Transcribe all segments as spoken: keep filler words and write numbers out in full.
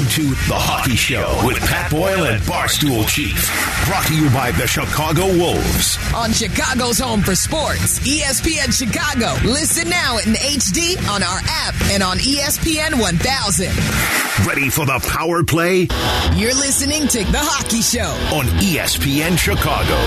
to The Hockey Show with Pat Boyle and Barstool Chief. Brought to you by the Chicago Wolves. On Chicago's home for sports, E S P N Chicago. Listen now in H D on our app and on E S P N one thousand. Ready for the power play? You're listening to The Hockey Show on E S P N Chicago.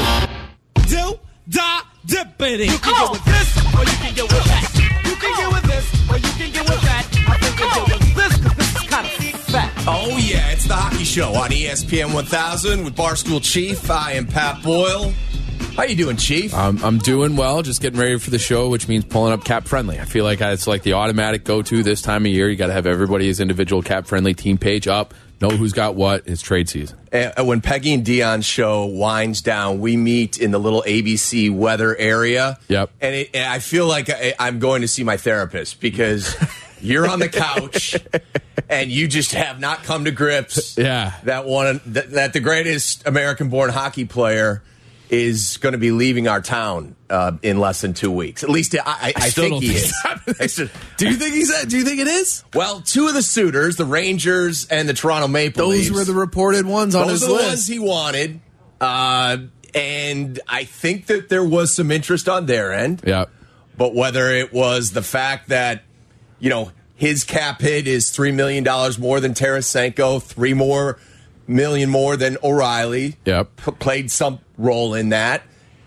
Do, da, dippity. You can get with this or you can get with that. You can get with this or you can get with that. I think you can get with this because this is kind of fat. Oh, yeah, it's The Hockey Show on E S P N one thousand with Barstool Chief. I am Pat Boyle. How you doing, Chief? Um, I'm doing well, just getting ready for the show, which means pulling up Cap Friendly. I feel like it's like the automatic go-to this time of year. You got to have everybody's individual Cap Friendly team page up, know who's got what. It's trade season. And when Peggy and Dion's show winds down, we meet in the little A B C weather area. Yep. And, it, and I feel like I, I'm going to see my therapist because you're on the couch and you just have not come to grips Yeah. that one that, that the greatest American-born hockey player is going to be leaving our town uh, in less than two weeks. At least I, I, I, I still think don't he think is. Do you think he's that? Do you think it is? Well, two of the suitors, the Rangers and the Toronto Maple Those Leafs, were the reported ones on those his are the list. ones he wanted. Uh, and I think that there was some interest on their end. Yeah. But whether it was the fact that, you know, his cap hit is three million dollars more than Tarasenko, three more million more than O'Reilly. Yep. P- played some role in that.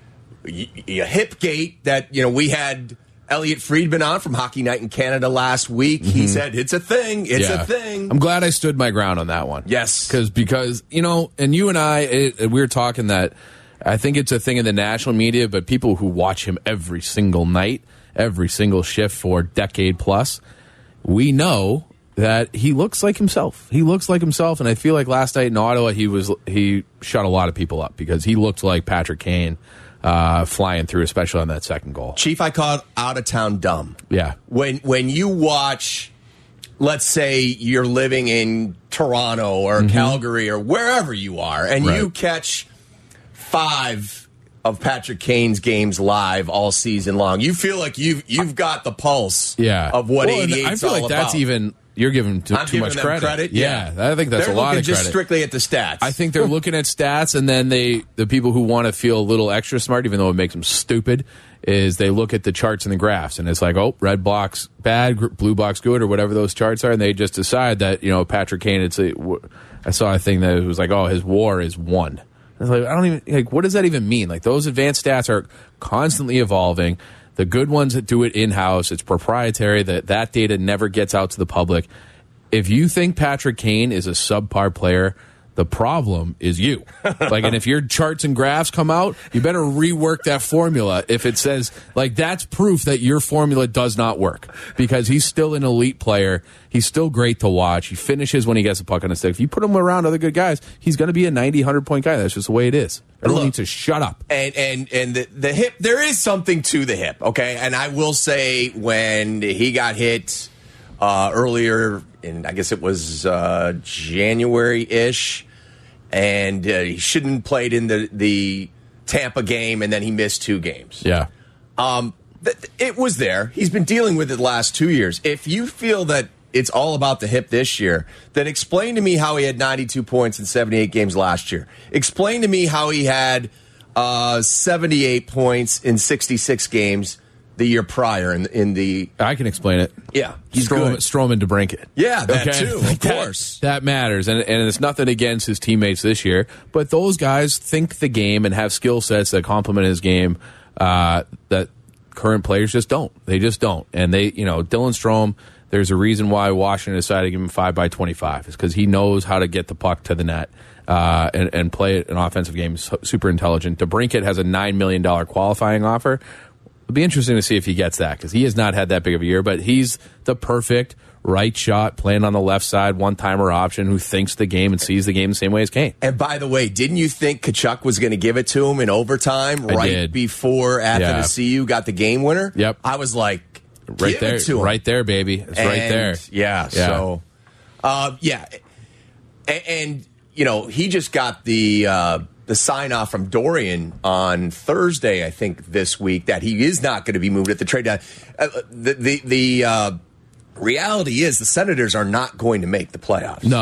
Y- y- Hipgate that, you know, we had Elliot Friedman on from Hockey Night in Canada last week. Mm-hmm. He said, it's a thing. It's Yeah. a thing. I'm glad I stood my ground on that one. Yes. Because, because you know, and you and I, it, we were talking that I think it's a thing in the national media, but people who watch him every single night, every single shift for a decade plus, we know that he looks like himself. He looks like himself, and I feel like last night in Ottawa, he was he shut a lot of people up because he looked like Patrick Kane uh, flying through, especially on that second goal. Chief, I call it out of town dumb. Yeah. When when you watch, let's say you're living in Toronto or mm-hmm. Calgary or wherever you are, and right. you catch five of Patrick Kane's games live all season long, you feel like you've you've got the pulse yeah. of what well, eighty-eight's I feel all like that's about. even you're giving too, I'm too giving much them credit. credit. Yeah, I think that's They're a lot looking of just credit. strictly at the stats. I think they're looking at stats, and then they the people who want to feel a little extra smart, even though it makes them stupid, is they look at the charts and the graphs, and it's like, oh, red box bad, gr- blue box good, or whatever those charts are, and they just decide that, you know, Patrick Kane. It's a, I saw a thing that was like, oh, his WAR is one. I was like, I don't even like. What does that even mean? Like, those advanced stats are constantly evolving. The good ones that do it in house, it's proprietary. That that data never gets out to the public. If you think Patrick Kane is a subpar player, the problem is you. Like, and if your charts and graphs come out, you better rework that formula. If it says, like, that's proof that your formula does not work, because he's still an elite player. He's still great to watch. He finishes when he gets a puck on his stick. If you put him around other good guys, he's going to be a ninety, one hundred point guy. That's just the way it is. Everyone Look, needs to shut up. And and and the, the hip, there is something to the hip, okay? And I will say, when he got hit uh, earlier in, I guess it was uh, January-ish, and uh, he shouldn't have played in the, the Tampa game, and then he missed two games. Yeah. Um, th- it was there. He's been dealing with it the last two years. If you feel that it's all about the hip this year, then explain to me how he had ninety-two points in seventy-eight games last year. Explain to me how he had uh, seventy-eight points in sixty-six games the year prior in, in the... I can explain it. Yeah, he's Strom, good. Stroman to brink it. Yeah, that Okay? too, Like of that- course. That matters. And, and it's nothing against his teammates this year, but those guys think the game and have skill sets that complement his game uh, that current players just don't. They just don't. And they, you know, Dylan Strome, there's a reason why Washington decided to give him five by twenty-five. It's because he knows how to get the puck to the net uh, and, and play an offensive game. He's super intelligent. DeBrincat has a nine million dollars qualifying offer. It'll be interesting to see if he gets that, because he has not had that big of a year, but he's the perfect right shot, playing on the left side, one-timer option, who thinks the game and sees the game the same way as Kane. And by the way, didn't you think Tkachuk was going to give it to him in overtime I right did. before Yeah. Athanasiou got the game winner? Yep. I was like, Right give there, it to him. right there, baby. It's And, right there. Yeah, Yeah. so, uh, yeah. And, and, you know, he just got the uh, the sign-off from Dorian on Thursday, I think, this week, that he is not going to be moved at the trade deadline. Uh, the the, the uh, reality is the Senators are not going to make the playoffs. No,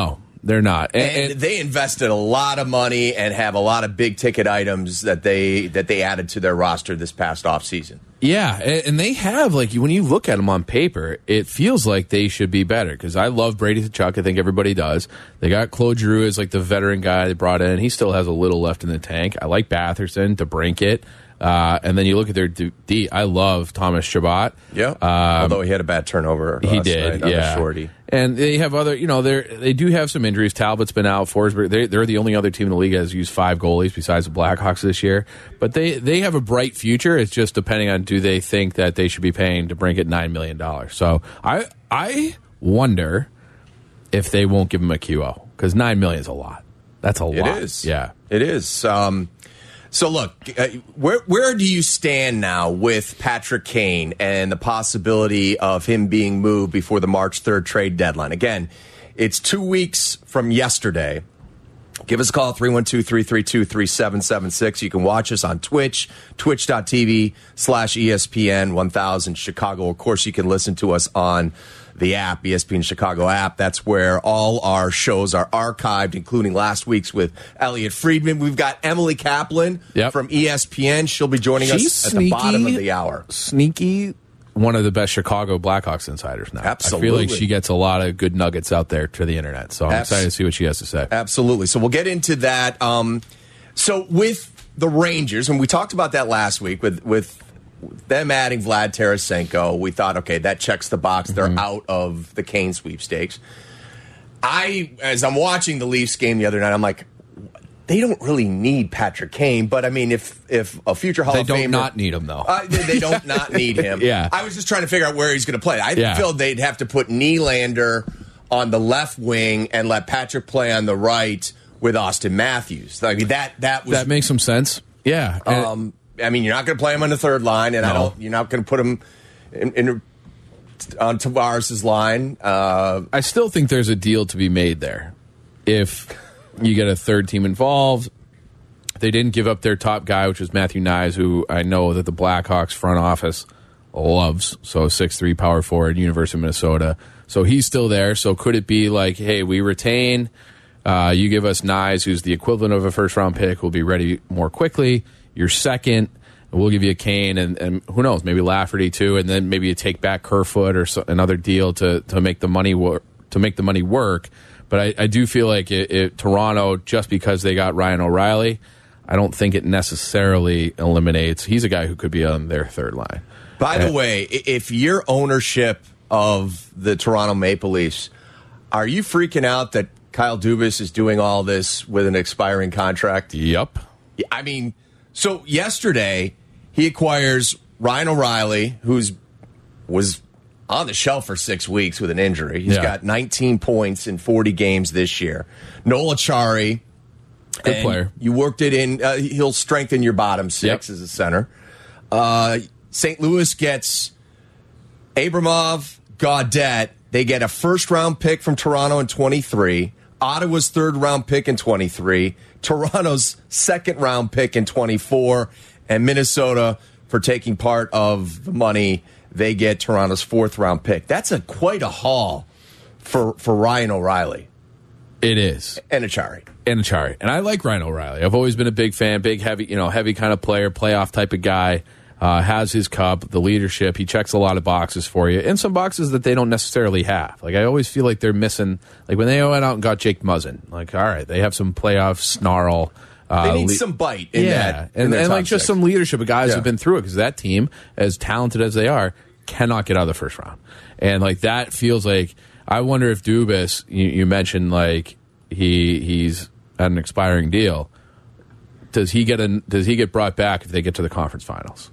they're not. And, And, and they invested a lot of money and have a lot of big ticket items that they that they added to their roster this past offseason. yeah, and, and they have, like, when you look at them on paper, it feels like they should be better. Because I love Brady Tkachuk. I think everybody does. They got Claude Giroux as, like, the veteran guy they brought in. He still has a little left in the tank. I like Batherson, DeBrincat. Uh, and then you look at their D. D I love Thomas Chabot. Yeah, um, although he had a bad turnover. He last did, night on yeah. the shorty. And they have other, you know, they they do have some injuries. Talbot's been out. Forsberg, they, they're the only other team in the league that has used five goalies besides the Blackhawks this year. But they, they have a bright future. It's just depending on do they think that they should be paying to bring it nine million dollars. So I I wonder if they won't give him a Q O because nine million dollars is a lot. That's a lot. It is. Yeah. It is. Um, so, look, uh, where where do you stand now with Patrick Kane and the possibility of him being moved before the March third trade deadline? Again, it's two weeks from yesterday. Give us a call, three one two, three three two, three seven seven six. You can watch us on Twitch, twitch.tv slash ESPN one thousand Chicago. Of course, you can listen to us on the app, E S P N Chicago app. That's where all our shows are archived, including last week's with Elliot Friedman. We've got Emily Kaplan Yep. from E S P N. She'll be joining She's us at the bottom of the hour. Sneaky, one of the best Chicago Blackhawks insiders now. Absolutely. I feel like she gets a lot of good nuggets out there to the internet. So I'm Abs- excited to see what she has to say. Absolutely. So we'll get into that. Um, so with the Rangers, and we talked about that last week with with them adding Vlad Tarasenko, we thought, okay, that checks the box. They're Mm-hmm. out of the Kane sweepstakes. I, as I'm watching the Leafs game the other night, I'm like, they don't really need Patrick Kane, but I mean, if if a future Hall They of don't Famer, not need him, though. Uh, they, they don't not need him. Yeah. I was just trying to figure out where he's going to play. I Yeah. feel they'd have to put Nylander on the left wing and let Patrick play on the right with Austin Matthews. I mean, that that was. That makes some sense. Yeah. And- um, I mean, you're not going to play him on the third line, and I No. don't. You're not going to put him in, in on Tavares' line. Uh, I still think there's a deal to be made there. If you get a third team involved, they didn't give up their top guy, which was Matthew Nyes, who I know that the Blackhawks front office loves. So six three power forward, University of Minnesota. So he's still there. So could it be like, hey, we retain, uh, you give us Nyes, who's the equivalent of a first-round pick, we'll be ready more quickly. You're second. We'll give you a Kane, and, and who knows, maybe Lafferty too, and then maybe you take back Kerfoot or so, another deal to to make the money work. To make the money work, but I, I do feel like it, it, Toronto, just because they got Ryan O'Reilly, I don't think it necessarily eliminates. He's a guy who could be on their third line. by Uh, the way, i- if your ownership of the Toronto Maple Leafs, are you freaking out that Kyle Dubas is doing all this with an expiring contract? Yep. I mean, so yesterday he acquires Ryan O'Reilly, who's was on the shelf for six weeks with an injury. He's Yeah. got nineteen points in forty games this year. Noel Achari, Good and player. You worked it in. Uh, he'll strengthen your bottom six Yep. as a center. Uh, Saint Louis gets Abramov, Gaudette. They get a first round pick from Toronto in twenty-three. Ottawa's third round pick in twenty-three. Toronto's second round pick in twenty-four. And Minnesota, for taking part of the money, they get Toronto's fourth round pick. That's a quite a haul for, for Ryan O'Reilly It is. and Achari. And Achari. And I like Ryan O'Reilly. I've always been a big fan, big, heavy, you know, heavy kind of player, playoff type of guy. Uh, has his cup, the leadership. He checks a lot of boxes for you, and some boxes that they don't necessarily have. Like I always feel like they're missing. Like when they went out and got Jake Muzzin. Like all right, they have some playoff snarl. Uh, They need le- some bite in yeah, that. in and, their and top like just six. some leadership of guys Yeah. who've been through it because that team, as talented as they are, cannot get out of the first round. And like that feels like I wonder if Dubas. You, you mentioned like he he's at an expiring deal. Does he get a, Does he get brought back if they get to the conference finals?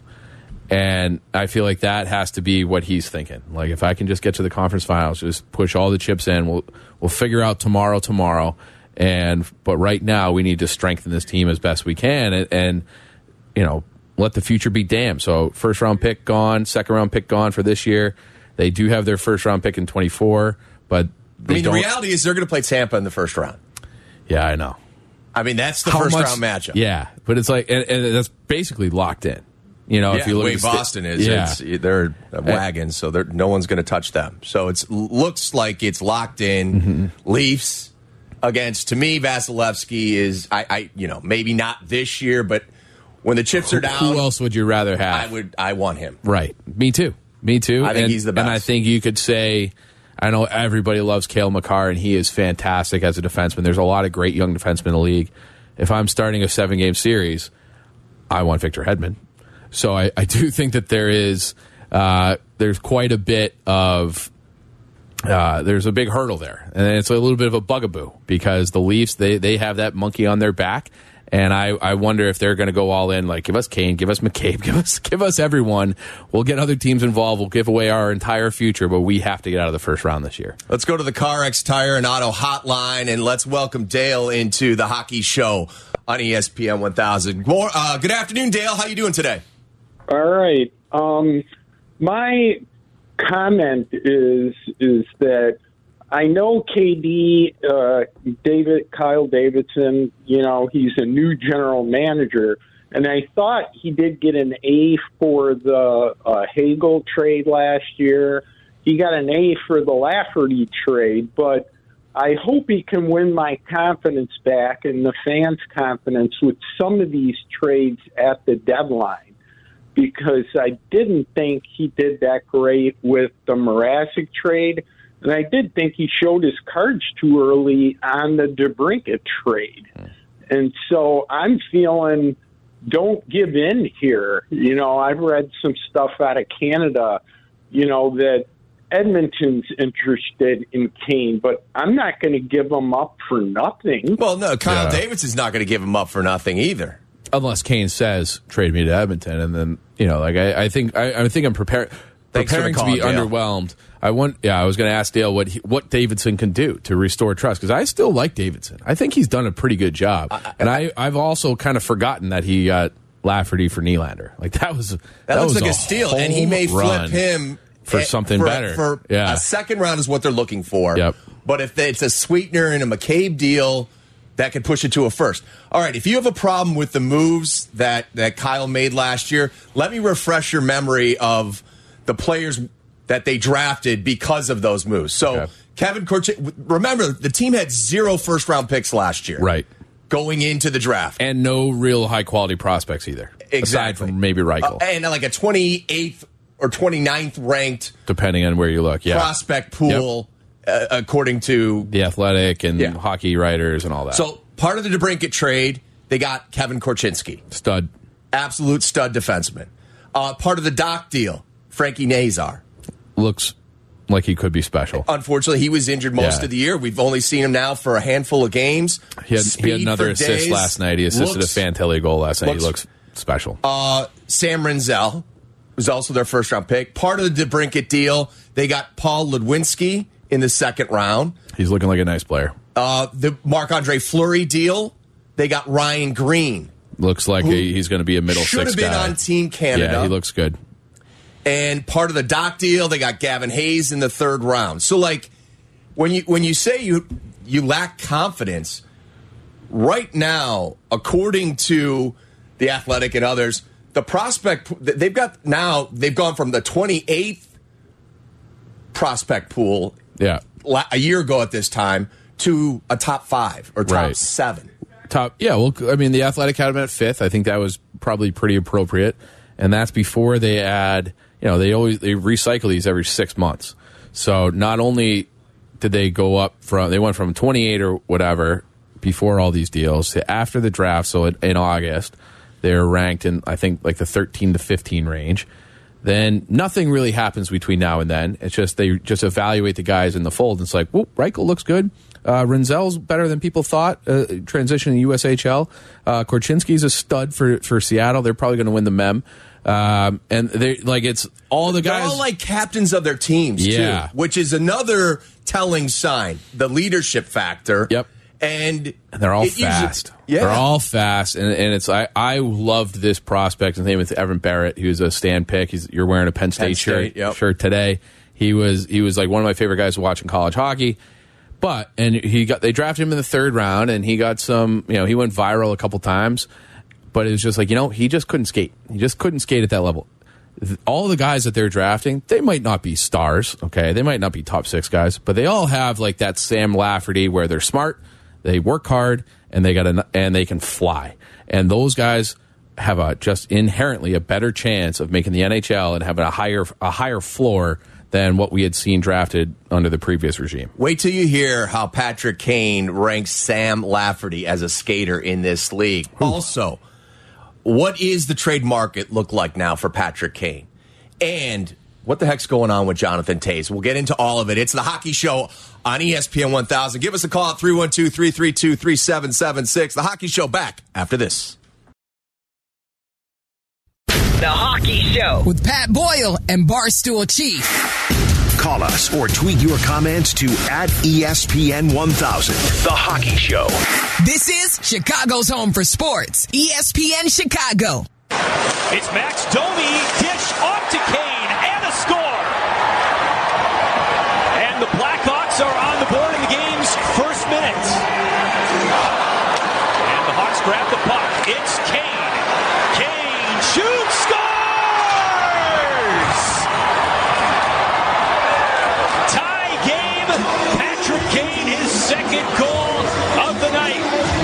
And I feel like that has to be what he's thinking. Like, if I can just get to the conference finals, just push all the chips in. We'll we'll figure out tomorrow, tomorrow. And but right now, we need to strengthen this team as best we can, and, and you know, let the future be damned. So, first round pick gone, second round pick gone for this year. They do have their first round pick in twenty-four, but they I mean, don't. the reality is they're going to play Tampa in the first round. Yeah, I know. I mean, that's the How first much- round matchup. Yeah, but it's like, and, and that's basically locked in. You know, Yeah, if you look the way at the sta- Boston is, yeah. it's, they're a wagon, so they're, no one's going to touch them. So it looks like it's locked in. Mm-hmm. Leafs, against, to me, Vasilevsky is, I, I, you know, maybe not this year, but when the chips are down. Who else would you rather have? I would, I want him. Right. Me too. Me too. I think and, he's the best. And I think you could say, I know everybody loves Cale Makar, and he is fantastic as a defenseman. There's a lot of great young defensemen in the league. If I'm starting a seven-game series, I want Victor Hedman. So I, I do think that there is uh, there's quite a bit of uh, there's a big hurdle there, and it's a little bit of a bugaboo because the Leafs they they have that monkey on their back, and I, I wonder if they're going to go all in, like give us Kane, give us McCabe, give us give us everyone. We'll get other teams involved. We'll give away our entire future, but we have to get out of the first round this year. Let's go to the CarX Tire and Auto Hotline, and let's welcome Dale into the Hockey Show on E S P N one thousand. Uh, good afternoon, Dale. How you doing today? All right. Um, my comment is is that I know K D, uh, David, Kyle Davidson, you know, he's a new general manager, and I thought he did get an A for the uh, Hagel trade last year. He got an A for the Lafferty trade, but I hope he can win my confidence back and the fans' confidence with some of these trades at the deadline, because I didn't think he did that great with the Mrazek trade. And I did think he showed his cards too early on the DeBrincat trade. And so I'm feeling, don't give in here. You know, I've read some stuff out of Canada, you know, that Edmonton's interested in Kane, but I'm not going to give him up for nothing. Well, no, Kyle Yeah. Davidson's not going to give him up for nothing either. Unless Kane says trade me to Edmonton, and then you know, like I, I think I, I think I'm prepared. Thanks for the Preparing call, to be Dale. underwhelmed. I want, yeah. I was going to ask Dale what he, what Davidson can do to restore trust, because I still like Davidson. I think he's done a pretty good job, I, and I I've also kind of forgotten that he got Lafferty for Nylander. Like that was that, That, looks was like a, steal, and he home may run flip him for eh, something for, better. For Yeah. a second round is what they're looking for. Yep. But if it's a sweetener and a McCabe deal, that could push it to a first. All right, if you have a problem with the moves that, that Kyle made last year, let me refresh your memory of the players that they drafted because of those moves. So Okay. Kevin Korchinski, remember, the team had zero first-round picks last year. Right. Going into the draft. And no real high quality prospects either. Exactly. Aside from maybe Reichel. Uh, and like a twenty-eighth or twenty-ninth ranked Depending on where you look. Yeah. prospect pool, uh, according to. The Athletic and Yeah. hockey writers and all that. So part of the DeBrincat trade, they got Kevin Korchinski, Stud. absolute stud defenseman. Uh, part of the Doc deal, Frankie Nazar. Looks like he could be special. Unfortunately, he was injured most Yeah. of the year. We've only seen him now for a handful of games. He had, he Speed had another for assist days. last night. He assisted Looks- a Fantilli goal last night. looks- he looks special. Uh, Sam Renzel was also their first round pick. Part of the DeBrincat deal, they got Paul Ludwinski in the second round. He's looking like a nice player. Uh, the Marc-Andre Fleury deal, they got Ryan Green. Looks like Who he, he's going to be a middle Should six have been guy. on Team Canada. Yeah, he looks good. And part of the Doc deal, they got Gavin Hayes in the third round. So, like, when you when you say you you lack confidence, right now, according to the Athletic and others, the prospect they've got now they've gone from the twenty-eighth prospect pool Yeah. a year ago at this time to a top five or top Right. seven. Top, yeah. Well, I mean, the Athletic had him at fifth. I think that was probably pretty appropriate, and that's before they add. You know, they always they recycle these every six months. So not only did they go up from they went from twenty-eight or whatever before all these deals to after the draft. So in, in August, they're ranked in I think like the thirteen to fifteen range. Then nothing really happens between now and then. It's just they just evaluate the guys in the fold. And it's like, whoop, Reichel looks good. Uh, Renzel's better than people thought. Uh, transition to U S H L. Uh, Korchinski's a stud for for Seattle. They're probably going to win the Mem. Um, and they like it's all the guys. They're all like captains of their teams, Yeah. too, which is another telling sign. The leadership factor. Yep. And, And they're all it usually- fast. yeah. They're all fast, and, and it's I, I loved this prospect. His name is Evan Barrett. He was a stand pick. He's you're wearing a Penn State, Penn State, shirt yep. shirt today. He was he was like one of my favorite guys to watch in college hockey. But and he got they drafted him in the third round, and he got some. You know, he went viral a couple times. But it was just like you know he just couldn't skate. He just couldn't skate at that level. All the guys that they're drafting, they might not be stars, okay? They might not be top six guys, but they all have like that Sam Lafferty where they're smart, They work hard, and they got a, and they can fly. And those guys have a just inherently a better chance of making the N H L and having a higher a higher floor than what we had seen drafted under the previous regime. Wait till you hear how Patrick Kane ranks Sam Lafferty as a skater in this league. Ooh. Also, what is the trade market look like now for Patrick Kane? And what the heck's going on with Jonathan Toews? We'll get into all of it. It's the Hockey Show on E S P N one thousand. Give us a call at three one two, three three two, three seven seven six. The Hockey Show back after this. The Hockey Show with Pat Boyle and Barstool Chief. Call us or tweet your comments to at E S P N one thousand. The Hockey Show. This is Chicago's home for sports. E S P N Chicago. It's Max Domi, dish off to Kane, and a score. And the Blackhawks are on the board in the game's first minute. And the Hawks grab the puck. It's Kane. Kane shoots, scores! Tie game. Patrick Kane, his second goal of the night.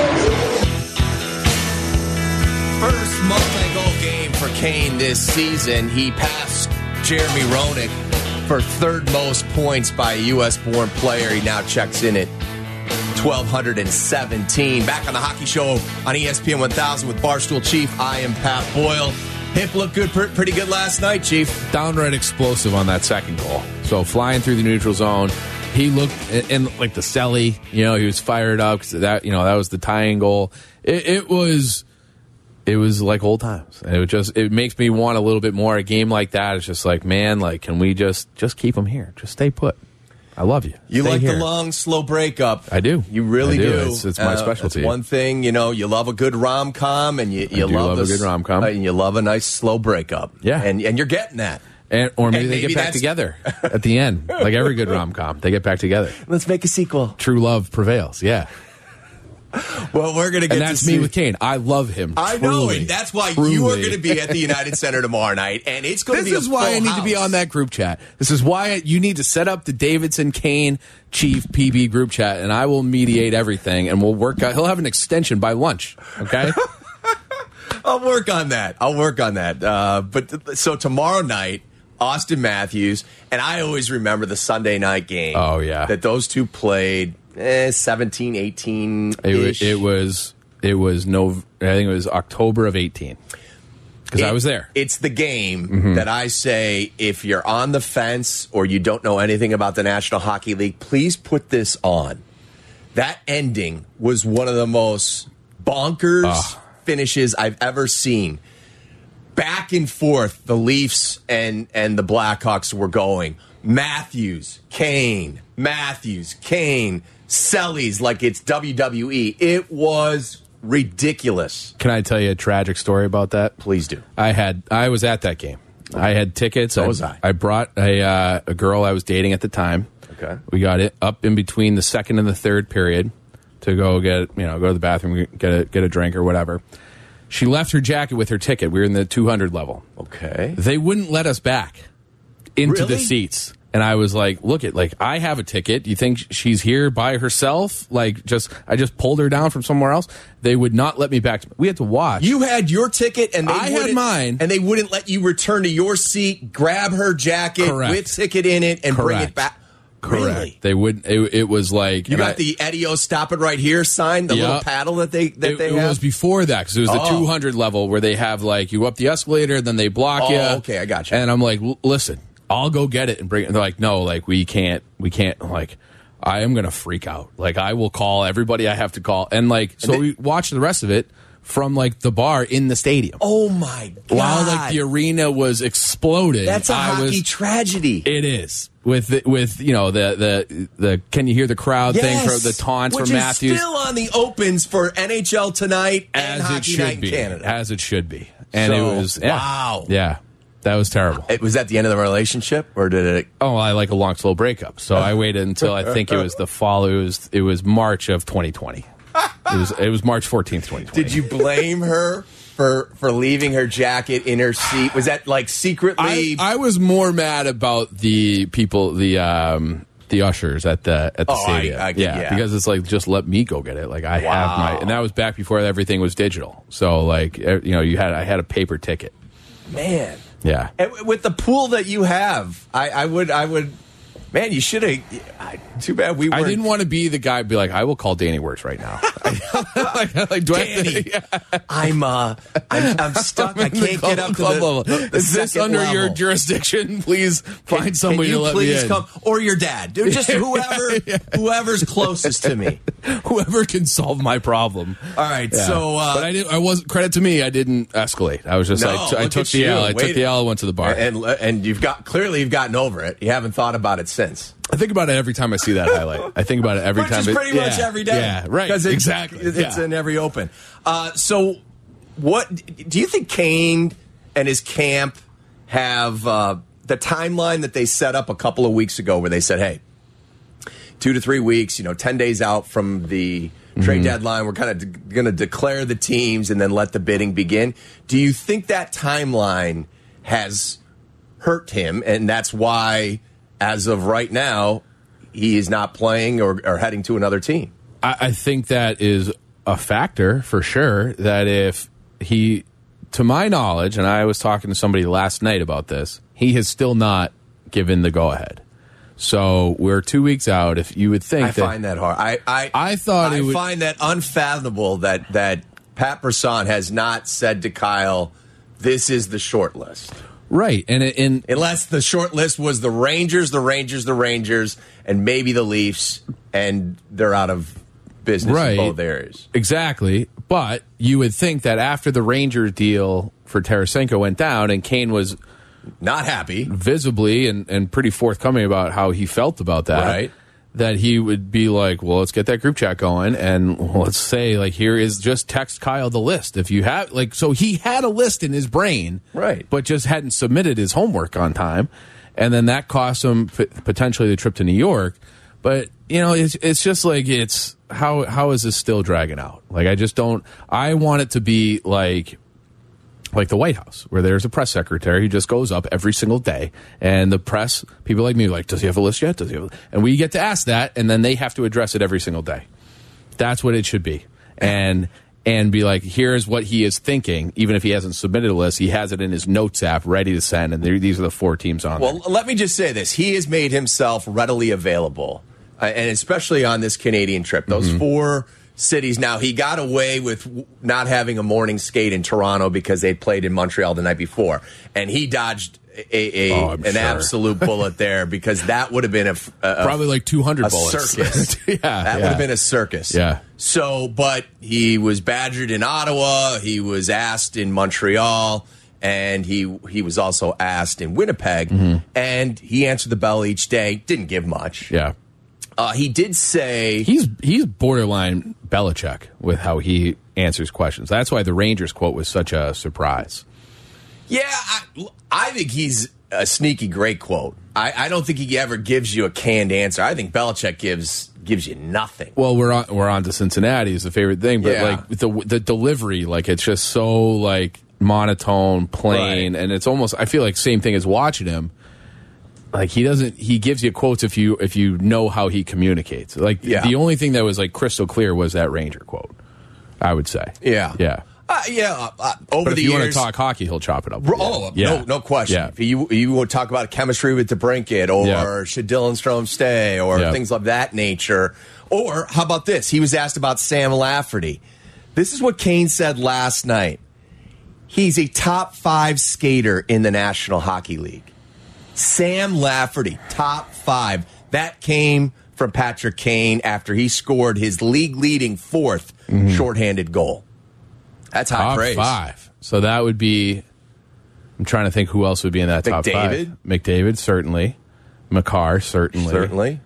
First multi-goal game for Kane this season. He passed Jeremy Roenick for third most points by a U S-born player. He now checks in at twelve seventeen. Back on the Hockey Show on E S P N one thousand with Barstool Chief. I am Pat Boyle. Hip looked good, pretty good last night, Chief. Downright explosive on that second goal. So flying through the neutral zone. He looked, and, and like the Selly, you know, he was fired up because that, you know, that was the tying goal. It, it was... It was like old times. And it just it makes me want a little bit more. A game like that, it's just like, man, like, can we just just keep them here? Just stay put. I love you. You stay like here. the long, slow breakup. I do. You really I do. do. It's, it's my uh, specialty. It's one thing, you know, you love a good rom-com, and you, you I do love, love the, a good rom-com. Uh, and you love a nice, slow breakup. Yeah. And, and you're getting that. And, or maybe and they maybe get back that's- together at the end. Like every good rom-com. They get back together. Let's make a sequel. True love prevails. Yeah. Well, we're going to get And that's to me see. with Kane. I love him. I know, truly. and that's why Truly. you are going to be at the United Center tomorrow night, and it's going to This be a is why I full need house. to be on that group chat. This is why you need to set up the Davidson Kane Chief P B group chat, and I will mediate everything, and we'll work out. He'll have an extension by lunch, okay? I'll work on that. I'll work on that. Uh, but so tomorrow night, Austin Matthews, and I always remember the Sunday night game. Oh, yeah. That those two played eh, seventeen, eighteen It, was- it was it was no, I think it was October of eighteen because I was there. It's the game Mm-hmm. that I say, if you're on the fence or you don't know anything about the National Hockey League, please put this on. That ending was one of the most bonkers Ah. finishes I've ever seen. Back and forth, the Leafs and, and the Blackhawks were going. Matthews, Kane, Matthews, Kane, Sellies like it's W W E. It was ridiculous. Can I tell you a tragic story about that? Please do. I had I was at that game. I had tickets. So I, was I. I brought a uh, a girl I was dating at the time. Okay. We got it up in between the second and the third period to go get you know go to the bathroom, get a get a drink or whatever. She left her jacket with her ticket. We were in the two hundred level. Okay. They wouldn't let us back into Really? the seats. And I was like, look at like I have a ticket. Do you think she's here by herself? Like just I just pulled her down from somewhere else. They would not let me back. We had to watch. You had your ticket, and they I had wouldn't- mine. and they wouldn't let you return to your seat, grab her jacket Correct. with ticket in it, and bring Correct. it back. Correct. Really? They would. It, it was like You and got I- the Eddie O "Stop It Right Here" sign, the Yeah. little paddle that they that It, they it have. was before that because it was the Oh. two hundred level where they have like you go up the escalator, then they block Oh, you. okay, I got you. And I'm like, "L- listen, I'll go get it and bring it. And they're like, no, like we can't, we can't. I'm like, I am gonna freak out. Like I will call everybody I have to call, and like so they- we watched the rest of it from like the bar in the stadium. Oh my god! While like the arena was exploding, That's a I hockey was, tragedy. It is with the, with you know the the the can you hear the crowd thing for the taunts which for is Matthews still on the opens for N H L tonight and as Hockey it should Night be, in Canada. as it should be, and So, it was yeah, wow. yeah, that was terrible. It was that the end of the relationship, or did it? Oh, I like a long slow breakup, so I waited until I think it was the fall. It was it was March of twenty twenty. It was it was March fourteenth, twenty twenty. Did you blame her for for leaving her jacket in her seat? Was that like secretly? I, I was more mad about the people, the um, the ushers at the at the Oh, stadium. I- I- yeah, yeah. because it's like, just let me go get it. Like I Wow. have my, and that was back before everything was digital. So like, you know, you had I had a paper ticket. Man. Yeah. And with the pool that you have, I, I would, I would, man, you should have. Too bad we. I weren't- didn't want to be the guy be like, I will call Danny Wirtz right now. like, like, do I have to- Danny, yeah. I'm, uh, I'm, I'm stuck. I I'm in the can't club- get up to club the, level. the, the Is this second under your level. jurisdiction? Please find Can- somebody can you to let please me in. come, or your dad, dude, just whoever, Yeah. whoever's closest to me. Whoever can solve my problem. All right, Yeah. so uh, but I didn't. I wasn't. Credit to me, I didn't escalate. I was just No, like, I look took at the you. L. I Wait- took the L. Went to the bar. and and you've got clearly you've gotten over it. You haven't thought about it since. I think about it every time I see that highlight. I think about it every Which time. is it- pretty much yeah, every day. Yeah, right. Because it's, exactly. It's yeah. in every open. Uh, so, what do you think Kane and his camp have uh, the timeline that they set up a couple of weeks ago, where they said, "Hey, two to three weeks, you know, ten days out from the trade Mm-hmm. deadline, we're kind of de- going to declare the teams and then let the bidding begin." Do you think that timeline has hurt him, and that's why, as of right now, he is not playing or, or heading to another team? I, I think that is a factor for sure. That if he, to my knowledge, and I was talking to somebody last night about this, he has still not given the go ahead. So we're two weeks out. If you would think I that, find that hard. I I, I thought I it would- find that unfathomable that that Pat Brisson has not said to Kyle, "This is the short list." right, and it- and Unless the short list was the Rangers, the Rangers, the Rangers, and maybe the Leafs, and they're out of business Right. in both areas. exactly. But you would think that after the Rangers deal for Tarasenko went down, and Kane was Not happy. visibly and, and pretty forthcoming about how he felt about that, Right. that he would be like, well, let's get that group chat going, and let's say, like, here is, just text Kyle the list. If you have, like, so he had a list in his brain, Right. but just hadn't submitted his homework on time, and then that cost him p- potentially the trip to New York. But, you know, it's, it's just like, it's, how how is this still dragging out? Like, I just don't, I want it to be like, like the White House, where there's a press secretary who just goes up every single day, and the press, people like me, are like, does he have a list yet? Does he have a, and we get to ask that, and then they have to address it every single day. That's what it should be, and and be like, here's what he is thinking. Even if he hasn't submitted a list, he has it in his notes app ready to send, and there- these are the four teams on Well, there. let me just say this. He has made himself readily available, uh, and especially on this Canadian trip. Those Mm-hmm. four cities. Now, he got away with w- not having a morning skate in Toronto because they played in Montreal the night before, and he dodged a, a Oh, I'm an sure. absolute bullet there, because that would have been a, f- a- a- Probably like two hundred a bullets. circus. yeah, That yeah. would have been a circus. Yeah. So, but he was badgered in Ottawa. He was asked in Montreal, and he he was also asked in Winnipeg. Mm-hmm. And he answered the bell each day. Didn't give much. yeah. Uh, he did say He's he's borderline Belichick with how he answers questions. That's why the Rangers quote was such a surprise. Yeah, I, I think he's a sneaky great quote. I, I don't think he ever gives you a canned answer. I think Belichick gives gives you nothing. Well, we're on we're on to Cincinnati is the favorite thing, but Yeah. like the the delivery, like it's just so like monotone, plain, Right. and it's almost, I feel like same thing as watching him. Like he doesn't he gives you quotes if you if you know how he communicates. Like Yeah. the only thing that was like crystal clear was that Ranger quote, I would say. Yeah, Yeah. uh, yeah. Uh, uh, over But if the you years, want to talk hockey, he'll chop it up. Oh, Yeah. no, no question. Yeah. If you you would talk about chemistry with DeBrincat, or Yeah. should Dylan stay, or Yeah. things of that nature. Or how about this? He was asked about Sam Lafferty. This is what Kane said last night. He's a top five skater in the National Hockey League. Sam Lafferty, top five. That came from Patrick Kane after he scored his league-leading fourth shorthanded goal. That's high Mm-hmm. Top praise. five. So that would be, I'm trying to think who else would be in that top McDavid? five. McDavid, certainly. McCarr, certainly. Certainly.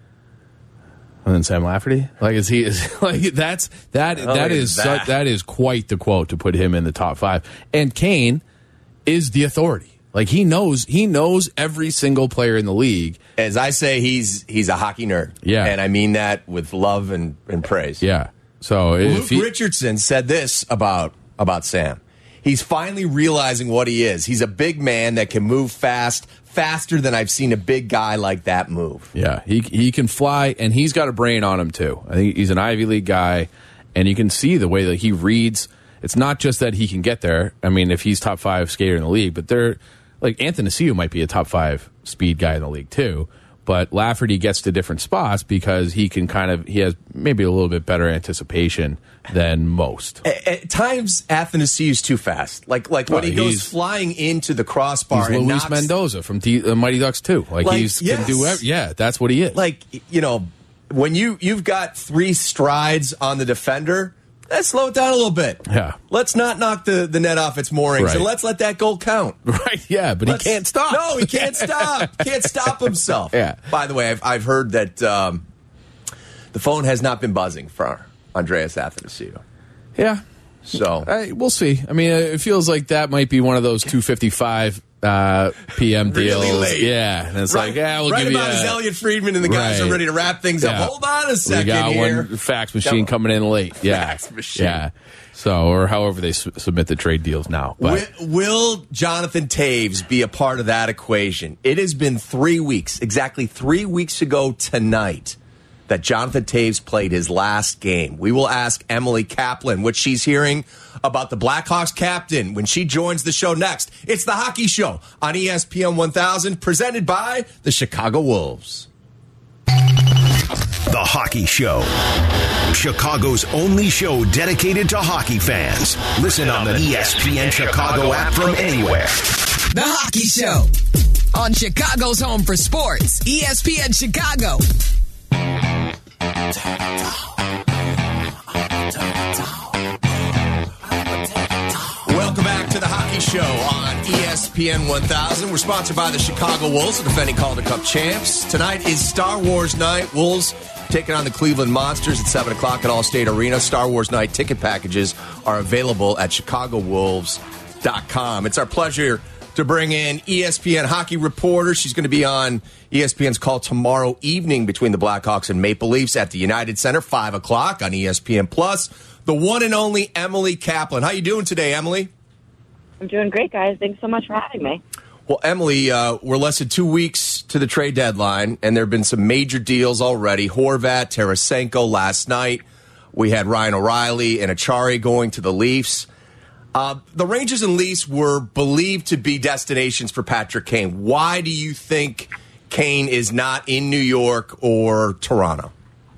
And then Sam Lafferty, like is he is like that's that Oh, that look is at su- that. that is quite the quote to put him in the top five. And Kane is the authority. Like he knows he knows every single player in the league. As I say, he's he's a hockey nerd. Yeah. And I mean that with love and, and praise. Yeah. So Luke if he, Richardson said this about about Sam. He's finally realizing what he is. He's a big man that can move fast, faster than I've seen a big guy like that move. Yeah, he he can fly, and he's got a brain on him, too. I think he's an Ivy League guy, and you can see the way that he reads. It's not just that he can get there. I mean, if he's top five skater in the league, but they're like Anthony Ciu might be a top five speed guy in the league, too. But Lafferty gets to different spots because he can kind of, he has maybe a little bit better anticipation than most. At, at times, Athanasiou's too fast. Like like when Oh, he goes he's- flying into the crossbar He's and Luis knocks, Mendoza from T, uh, Mighty Ducks, too. Like, Like, he's yes. can do ev- yeah, that's what he is. like, you know, when you, you've got three strides on the defender, let's slow it down a little bit. Yeah. Let's not knock the, the net off its moorings, Right. and let's let that goal count. Right, yeah, but Let's- he can't stop. No, he can't stop. Can't stop himself. Yeah. By the way, I've, I've heard that um, the phone has not been buzzing for Andreas Athanasiou. Yeah. So I, we'll see. I mean, it feels like that might be one of those two fifty-five uh, p m deals. Really late. Yeah, and it's like, yeah, we'll right give about you as a, Elliot Friedman and the guys Right. are ready to wrap things up. Yeah. Hold on a second we got here. one fax machine coming in late. Yeah, Fax machine. Yeah. So, or however they su- submit the trade deals now. But Will, will Jonathan Taves be a part of that equation? It has been three weeks, exactly three weeks ago tonight, that Jonathan Taves played his last game. We will ask Emily Kaplan what she's hearing about the Blackhawks captain when she joins the show next. It's the Hockey Show on E S P N one thousand, presented by the Chicago Wolves. The Hockey Show. Chicago's only show dedicated to hockey fans. Listen on the E S P N Chicago app from anywhere. The Hockey Show on Chicago's home for sports, E S P N Chicago. Welcome back to the Hockey Show on E S P N one thousand. We're sponsored by the Chicago Wolves, the defending Calder Cup champs. Tonight is Star Wars night. Wolves taking on the Cleveland Monsters at seven o'clock at Allstate Arena. Star Wars night ticket packages are available at chicago wolves dot com. It's our pleasure to bring in E S P N hockey reporter. She's going to be on E S P N's call tomorrow evening between the Blackhawks and Maple Leafs at the United Center, five o'clock on E S P N Plus. The one and only Emily Kaplan. How you doing today, Emily? I'm doing great, guys. Thanks so much for having me. Well, Emily, uh, we're less than two weeks to the trade deadline, and there have been some major deals already. Horvat, Tarasenko last night. We had Ryan O'Reilly and Achari going to the Leafs. Uh, the Rangers and Leafs were believed to be destinations for Patrick Kane. Why do you think Kane is not in New York or Toronto?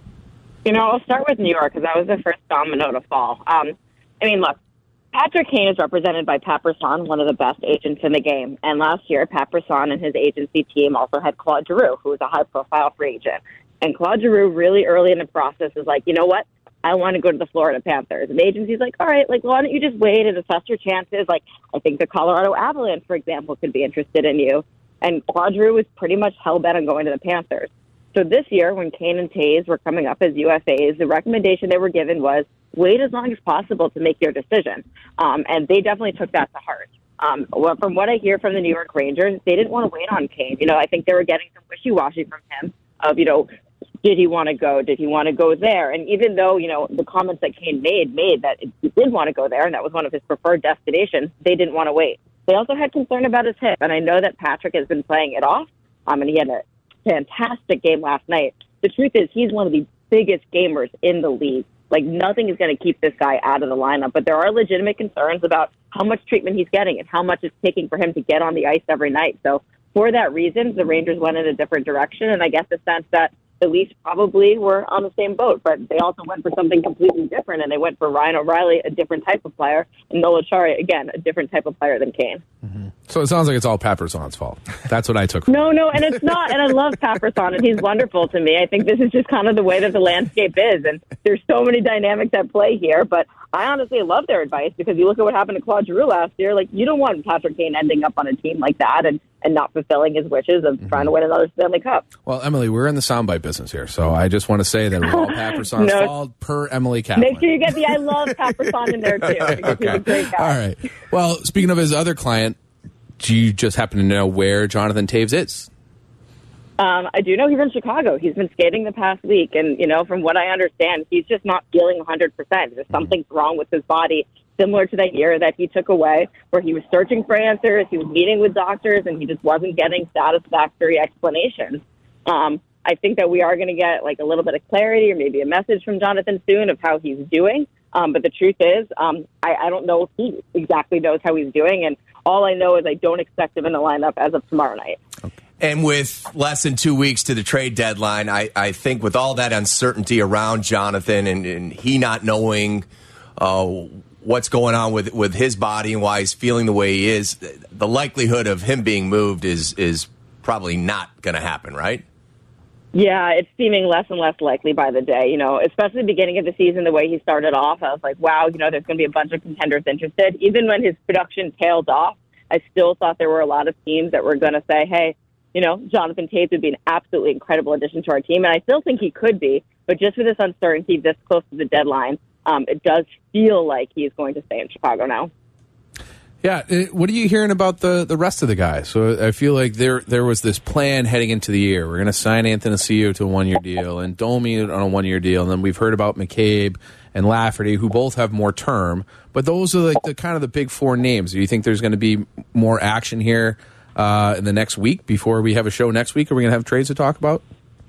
You know, I'll start with New York because that was the first domino to fall. Um, I mean, look, Patrick Kane is represented by Pat Brisson, one of the best agents in the game. And last year, Pat Brisson and his agency team also had Claude Giroux, who was a high-profile free agent. And Claude Giroux, really early in the process, is like, you know what? I want to go to the Florida Panthers. And the agency's like, all right, like, why don't you just wait and assess your chances? Like, I think the Colorado Avalanche, for example, could be interested in you. And Claude Giroux was pretty much hell-bent on going to the Panthers. So this year, when Kane and Taves were coming up as U F As, the recommendation they were given was wait as long as possible to make your decision. Um, and they definitely took that to heart. Um, well, from what I hear from the New York Rangers, they didn't want to wait on Kane. You know, I think they were getting some wishy-washy from him of, you know, did he want to go? Did he want to go there? And even though, you know, the comments that Kane made made that he did want to go there and that was one of his preferred destinations, they didn't want to wait. They also had concern about his hip. And I know that Patrick has been playing it off, um, and he had a fantastic game last night. The truth is he's one of the biggest gamers in the league. Like, nothing is going to keep this guy out of the lineup. But there are legitimate concerns about how much treatment he's getting and how much it's taking for him to get on the ice every night. So for that reason, the Rangers went in a different direction. And I get the sense that the Leafs probably were on the same boat, but they also went for something completely different. And they went for Ryan O'Reilly, a different type of player, and Noel Acciari, again, a different type of player than Kane. Mm-hmm. So it sounds like it's all Pat Brisson's fault. That's what I took from No, no, and it's not. And I love Pat Brisson, and he's wonderful to me. I think this is just kind of the way that the landscape is, and there's so many dynamics at play here. But I honestly love their advice because you look at what happened to Claude Giroux last year. Like, you don't want Patrick Kane ending up on a team like that and, and not fulfilling his wishes of mm-hmm. trying to win another Stanley Cup. Well, Emily, we're in the soundbite business here, so I just want to say that it was all Pat Brisson's no. fault per Emily Kaplan. Make sure you get the I love Pat Brisson in there, too, because okay. he's a great guy. All right. Well, speaking of his other client, do you just happen to know where Jonathan Taves is? Um, I do know he's in Chicago. He's been skating the past week, and, you know, from what I understand, he's just not feeling one hundred percent. There's something wrong with his body. similar to that year that he took away, where he was searching for answers, he was meeting with doctors, and he just wasn't getting satisfactory explanations. Um, I think that we are going to get like a little bit of clarity or maybe a message from Jonathan soon of how he's doing. Um, but the truth is, um, I, I don't know if he exactly knows how he's doing. And all I know is I don't expect him in the lineup as of tomorrow night. Okay. And with less than two weeks to the trade deadline, I, I think with all that uncertainty around Jonathan and, and he not knowing uh, what's going on with with his body and why he's feeling the way he is, the likelihood of him being moved is is probably not going to happen, right? Yeah, it's seeming less and less likely by the day, you know, especially beginning of the season, the way he started off. I was like, wow, you know, there's going to be a bunch of contenders interested. Even when his production tailed off, I still thought there were a lot of teams that were going to say, hey, you know, Jonathan Toews would be an absolutely incredible addition to our team. And I still think he could be, but just with this uncertainty this close to the deadline, um, it does feel like he's going to stay in Chicago now. Yeah, what are you hearing about the, the rest of the guys? So I feel like there there was this plan heading into the year. We're going to sign Athanasiou to a one-year deal and Domi on a one-year deal. And then we've heard about McCabe and Lafferty, who both have more term. But those are like the kind of the big four names. Do you think there's going to be more action here uh, in the next week before we have a show next week? Are we going to have trades to talk about?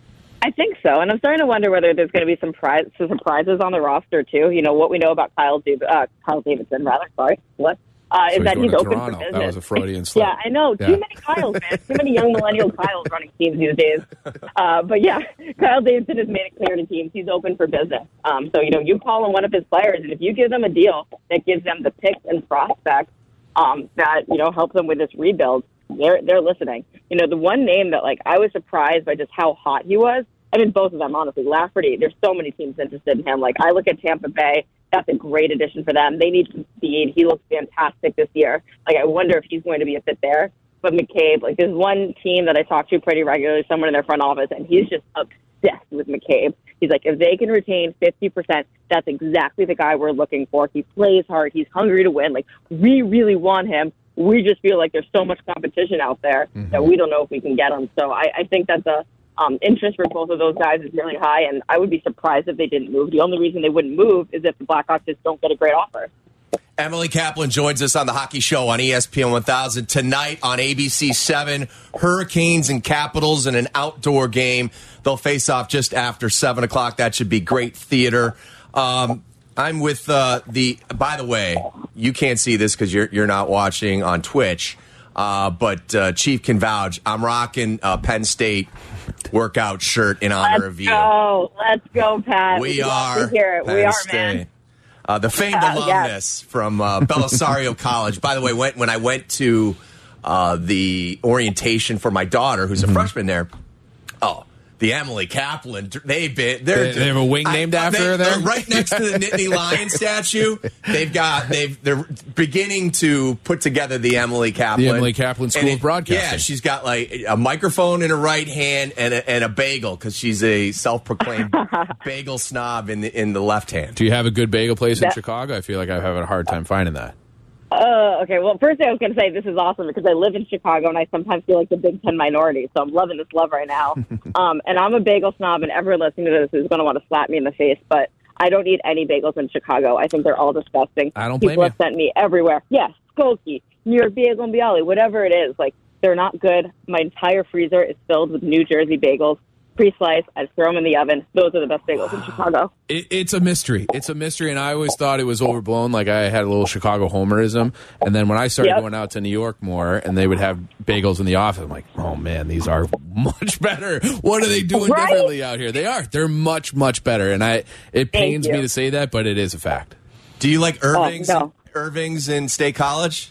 I think so, and I'm starting to wonder whether there's going to be some, prize, some surprises on the roster, too. You know, what we know about Kyle, Dav- uh, Kyle Davidson, rather, sorry, what? Uh, so is that he's open Toronto. for business. That was a Freudian slip. Yeah, I know. Yeah. Too many Kyles, man. Too many young millennial Kyles running teams these days. Uh, but yeah, Kyle Davidson has made it clear to teams he's open for business. Um, so, you know, you call on one of his players, and if you give them a deal that gives them the picks and prospects um, that, you know, help them with this rebuild, they're they're listening. You know, the one name that, like, I was surprised by just how hot he was, I mean, both of them, honestly. Lafferty, there's so many teams interested in him. Like, I look at Tampa Bay. That's a great addition for them. They need some speed. He looks fantastic this year. Like, I wonder if he's going to be a fit there. But McCabe, like, there's one team that I talk to pretty regularly, someone in their front office, and he's just obsessed with McCabe. He's like, if they can retain fifty percent, that's exactly the guy we're looking for. He plays hard. He's hungry to win. Like, we really want him. We just feel like there's so much competition out there mm-hmm. that we don't know if we can get him. So I, I think that's a Um, interest for both of those guys is really high, and I would be surprised if they didn't move. The only reason they wouldn't move is if the Blackhawks just don't get a great offer. Emily Kaplan joins us on the Hockey Show on E S P N one thousand tonight on A B C seven. Hurricanes and Capitals in an outdoor game. They'll face off just after seven o'clock. That should be great theater. Um, I'm with uh, the, by the way, you can't see this because you're, you're not watching on Twitch. Uh, but uh, Chief can vouch. I'm rocking a Penn State workout shirt in honor Let's of you. Go. Let's go, Pat. We We'd are. Hear it. Penn we are, State. man. Uh, the famed Uh, alumnus yes. from uh, Belisario College. By the way, when, when I went to uh, the orientation for my daughter, who's a Mm-hmm. freshman there, oh, the Emily Kaplan, they've been they're, They, they have a wing I- named after they, her there? They're right next to the Nittany Lion statue. They've got they've they're beginning to put together the Emily Kaplan. The Emily Kaplan School And of Broadcasting. Yeah, she's got like a microphone in her right hand and a, and a bagel because she's a self-proclaimed bagel snob in the in the left hand. Do you have a good bagel place in That- Chicago? I feel like I'm having a hard time finding that. Uh, okay, well, first I was going to say this is awesome because I live in Chicago and I sometimes feel like the Big Ten minority, so I'm loving this love right now. um, and I'm a bagel snob, and everyone listening to this is going to want to slap me in the face, but I don't eat any bagels in Chicago. I think they're all disgusting. I don't blame People you. have sent me everywhere. Yes, Skokie, New York Bagel and Bialy, whatever it is. Like, they're not good. My entire freezer is filled with New Jersey bagels. Pre-sliced, I'd throw them in the oven. Those are the best bagels in Chicago. It, it's a mystery. It's a mystery, and I always thought it was overblown. Like I had a little Chicago homerism, and then when I started Yep. going out to New York more, and they would have bagels in the office, I'm like, oh man, these are much better. What are they doing Right? differently out here? They are. They're much, much better, and I. It pains you. me to say that, but it is a fact. Do you like Irving's? Oh, no. Irving's in State College?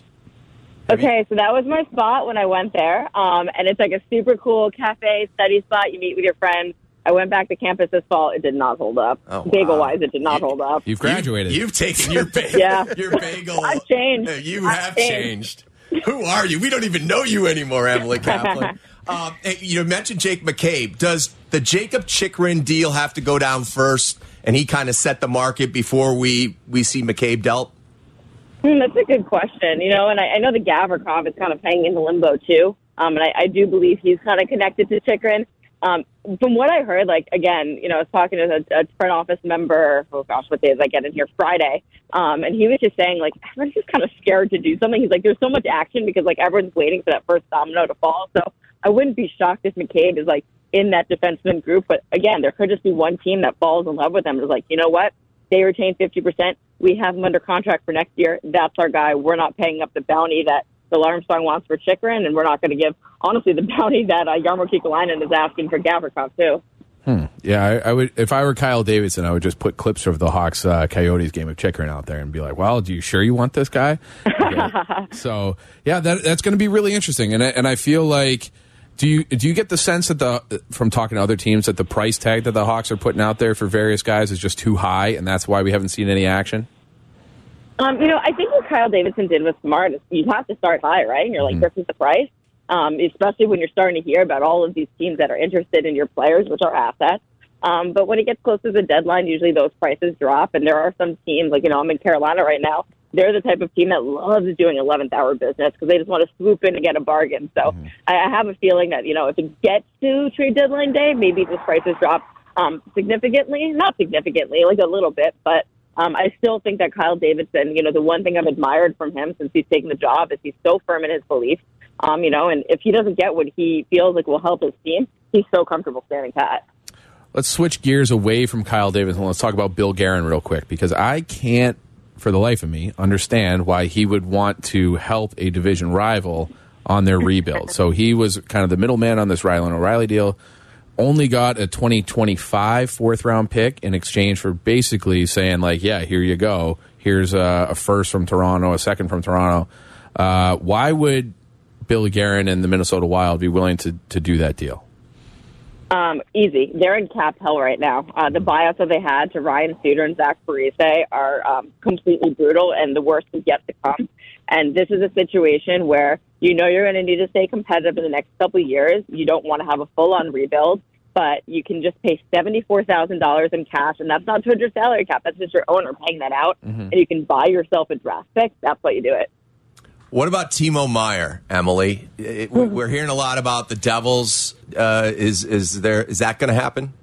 Okay, so that was my spot when I went there, um, and it's like a super cool cafe study spot. You meet with your friends. I went back to campus this fall. It did not hold up. Oh, wow. Bagel-wise, it did not You- hold up. You've graduated. You, have taken your bagel. Yeah. Your bagel. I've changed. Uh, You I've have changed. changed. Who are you? We don't even know you anymore, Emily Kaplan. um, hey, you mentioned Jake McCabe. Does the Jacob Chikrin deal have to go down first, and he kind of set the market before we we see McCabe dealt? Hmm, that's a good question, you know, and I, I know the Gavrikov is kind of hanging in the limbo, too, um, and I, I do believe he's kind of connected to Chikrin. Um, from what I heard, like, again, you know, I was talking to a, a front office member, oh gosh, what day did I get in here? Friday. Um, and he was just saying, like, everyone's just kind of scared to do something. He's like, there's so much action because, like, everyone's waiting for that first domino to fall. So I wouldn't be shocked if McCabe is, like, in that defenseman group. But again, there could just be one team that falls in love with him. It's like, you know what? They retain fifty percent. We have him under contract for next year. That's our guy. We're not paying up the bounty that Bill Armstrong wants for Chychrun, and we're not going to give, honestly, the bounty that uh, Jarmo Kekalainen is asking for Gavrikov, too. Hmm. Yeah, I, I would. If I were Kyle Davidson, I would just put clips of the Hawks uh, Coyotes game of Chychrun out there and be like, "Well, do you sure you want this guy?" Okay. So, yeah, that, that's going to be really interesting. And I, and I feel like, do you do you get the sense that the from talking to other teams that the price tag that the Hawks are putting out there for various guys is just too high, and that's why we haven't seen any action? Um, you know, I think what Kyle Davidson did was smart. You have to start high, right? And you're like, mm-hmm. this is the price. Um, especially when you're starting to hear about all of these teams that are interested in your players, which are assets. Um, but when it gets close to the deadline, usually those prices drop. And there are some teams, like, you know, I'm in Carolina right now. They're the type of team that loves doing eleventh hour business because they just want to swoop in and get a bargain. So mm-hmm. I, I have a feeling that, you know, if it gets to trade deadline day, maybe those prices drop um, significantly. Not significantly, like a little bit, but Um, I still think that Kyle Davidson, you know, the one thing I've admired from him since he's taken the job is he's so firm in his beliefs, um, you know, and if he doesn't get what he feels like will help his team, he's so comfortable standing pat. Let's switch gears away from Kyle Davidson. Let's talk about Bill Guerin real quick, because I can't, for the life of me, understand why he would want to help a division rival on their rebuild. So he was kind of the middleman on this Rylan O'Reilly deal. Only got a twenty twenty-five fourth-round pick in exchange for basically saying, like, yeah, here you go. Here's a, a first from Toronto, a second from Toronto. Uh, why would Bill Guerin and the Minnesota Wild be willing to, to do that deal? Um, easy. They're in cap hell right now. Uh, the buyouts that they had to Ryan Suter and Zach Parise are um, completely brutal, and the worst is yet to come. And this is a situation where you know you're going to need to stay competitive in the next couple of years. You don't want to have a full-on rebuild, but you can just pay seventy-four thousand dollars in cash, and that's not towards your salary cap. That's just your owner paying that out, mm-hmm. and you can buy yourself a draft pick. That's why you do it. What about Timo Meier, Emily? It, we're hearing a lot about the Devils. Uh, is is there is that going to happen?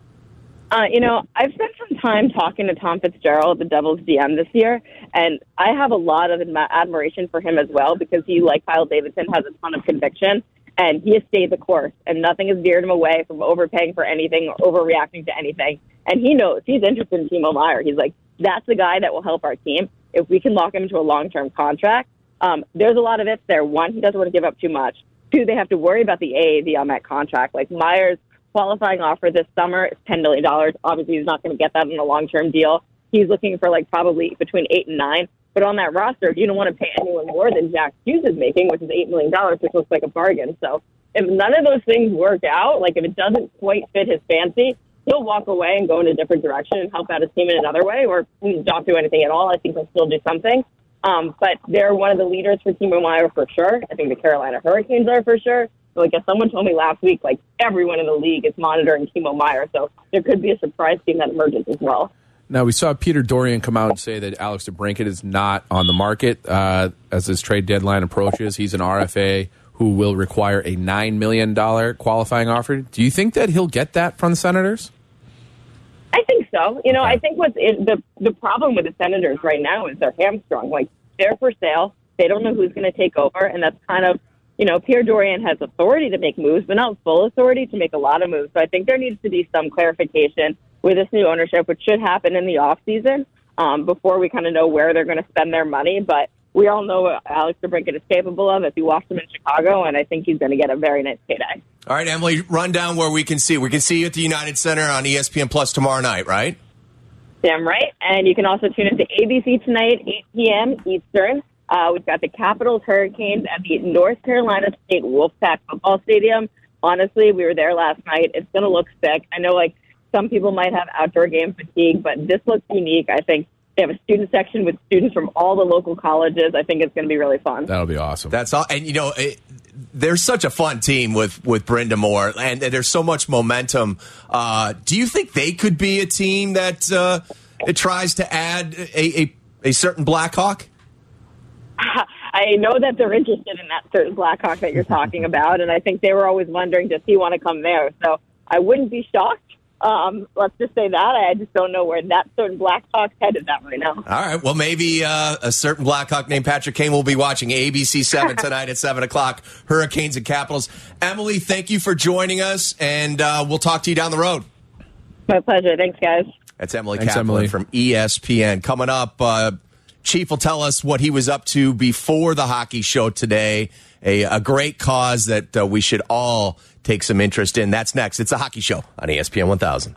Uh, you know, I've spent some time talking to Tom Fitzgerald, the Devils D M this year, and I have a lot of admi- admiration for him as well because he, like Kyle Davidson, has a ton of conviction, and he has stayed the course, and nothing has veered him away from overpaying for anything or overreacting to anything. And he knows he's interested in Timo Meier. He's like, that's the guy that will help our team if we can lock him into a long-term contract. Um, there's a lot of ifs there. One, he doesn't want to give up too much. Two, they have to worry about the A A V on that contract. Like Meier's qualifying offer this summer is ten million dollars. Obviously, he's not going to get that in a long-term deal. He's looking for like probably between eight and nine. But on that roster, you don't want to pay anyone more than Jack Hughes is making, which is eight million dollars, which looks like a bargain. So if none of those things work out, like if it doesn't quite fit his fancy, he'll walk away and go in a different direction and help out his team in another way, or not do anything at all. I think he'll still do something. Um, but they're one of the leaders for Timo Meier for sure. I think the Carolina Hurricanes are for sure. Like, as someone told me last week, like, everyone in the league is monitoring Timo Meier, so there could be a surprise team that emerges as well. Now, we saw Peter Dorian come out and say that Alex DeBrincat is not on the market uh, as this trade deadline approaches. He's an R F A who will require a nine million dollars qualifying offer. Do you think that he'll get that from the Senators? I think so. You know, okay. I think what's in the the problem with the Senators right now is they're hamstrung. Like, they're for sale. They don't know who's going to take over, and that's kind of, you know, Pierre Dorian has authority to make moves, but not full authority to make a lot of moves. So I think there needs to be some clarification with this new ownership, which should happen in the offseason um, before we kind of know where they're going to spend their money. But we all know what Alex DeBrincat is capable of if he walks him in Chicago, and I think he's going to get a very nice payday. All right, Emily, run down where we can see. We can see you at the United Center on E S P N Plus tomorrow night, right? Damn right. And you can also tune into A B C tonight, eight p.m. Eastern. Uh, we've got the Capitals Hurricanes at the North Carolina State Wolfpack football stadium. Honestly, we were there last night. It's going to look sick. I know, like, some people might have outdoor game fatigue, but this looks unique. I think they have a student section with students from all the local colleges. I think it's going to be really fun. That'll be awesome. That's all. And, you know, it, they're such a fun team with, with Brenda Moore, and there's so much momentum. Uh, do you think they could be a team that uh, it tries to add a, a, a certain Blackhawk? I know that they're interested in that certain Blackhawk that you're talking about, and I think they were always wondering, does he want to come there? So I wouldn't be shocked. Um, let's just say that. I just don't know where that certain Blackhawk's headed at right now. All right. Well, maybe uh, a certain Blackhawk named Patrick Kane will be watching A B C seven tonight at seven o'clock, Hurricanes and Capitals. Emily, thank you for joining us, and uh, we'll talk to you down the road. My pleasure. Thanks, guys. That's Emily Thanks, Kaplan Emily. from E S P N. Coming up, uh, Chief will tell us what he was up to before the hockey show today. A, a great cause that uh, we should all take some interest in. That's next. It's a hockey show on E S P N one thousand.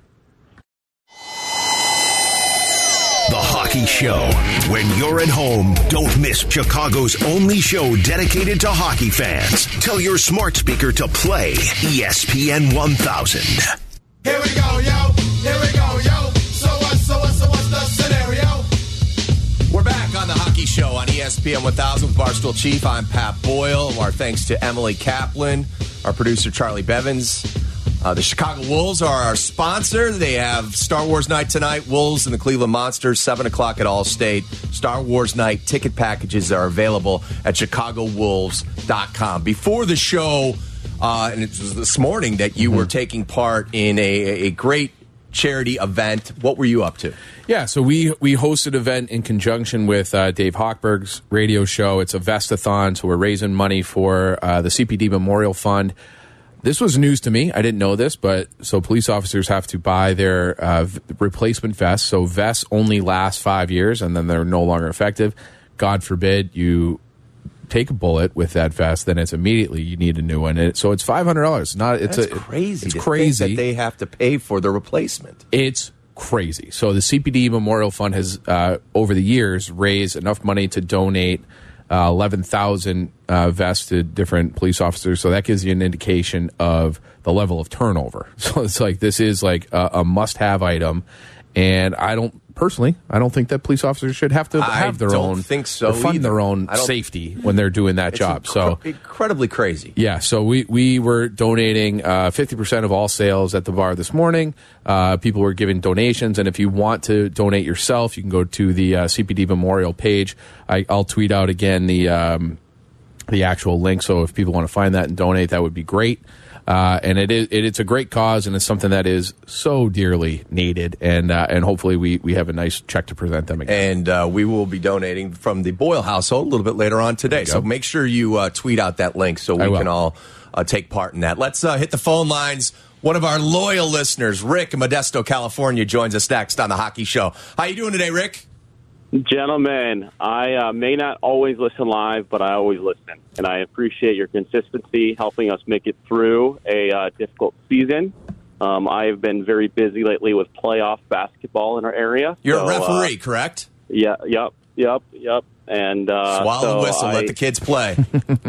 The Hockey Show. When you're at home, don't miss Chicago's only show dedicated to hockey fans. Tell your smart speaker to play E S P N one thousand. Here we go, yo. Here we go, yo. So what, so what, so what's the scenario? We're back on the Hockey Show on E S P N one thousand with Barstool Chief. I'm Pat Boyle. Our thanks to Emily Kaplan, our producer Charlie Bevins. Uh, the Chicago Wolves are our sponsor. They have Star Wars Night tonight. Wolves and the Cleveland Monsters, seven o'clock at Allstate. Star Wars Night ticket packages are available at chicago wolves dot com. Before the show, uh, and it was this morning that you mm-hmm. were taking part in a, a great charity event. What were you up to? Yeah, so we we hosted an event in conjunction with uh, Dave Hochberg's radio show. It's a Vestathon, so we're raising money for uh, the C P D Memorial Fund. This was news to me. I didn't know this, but so police officers have to buy their uh, v- replacement vests. So vests only last five years, and then they're no longer effective. God forbid you take a bullet with that vest, then it's immediately you need a new one. And it, so it's five hundred dollars. Not it's That's a, crazy. It's to crazy think that they have to pay for the replacement. It's crazy. So the C P D Memorial Fund has, uh, over the years, raised enough money to donate uh, eleven thousand uh, vests to different police officers. So that gives you an indication of the level of turnover. So it's like this is like a, a must-have item. And I don't, personally, I don't think that police officers should have to I have their don't own, think so or fund either. their own I don't- safety when they're doing that It's job. incre- So incredibly crazy. yeah, so we, we were donating uh, fifty percent of all sales at the bar this morning. Uh, people were giving donations, and if you want to donate yourself, you can go to the uh, C P D Memorial page. I, I'll tweet out again the um, the actual link, so if people want to find that and donate, that would be great. Uh, and it is it, it's a great cause, and it's something that is so dearly needed, and uh, and hopefully we, we have a nice check to present them again. And uh, we will be donating from the Boyle household a little bit later on today. So make sure you uh, tweet out that link so I we will. can all uh, take part in that. Let's uh, hit the phone lines. One of our loyal listeners, Rick in Modesto, California, joins us next on the Hockey Show. How you doing today, Rick? Gentlemen, I uh, may not always listen live, but I always listen. And I appreciate your consistency helping us make it through a uh, difficult season. Um, I have been very busy lately with playoff basketball in our area. You're so, a referee, uh, correct? Yeah, yep, yep, yep. And uh, Swallow so the whistle, I, let the kids play.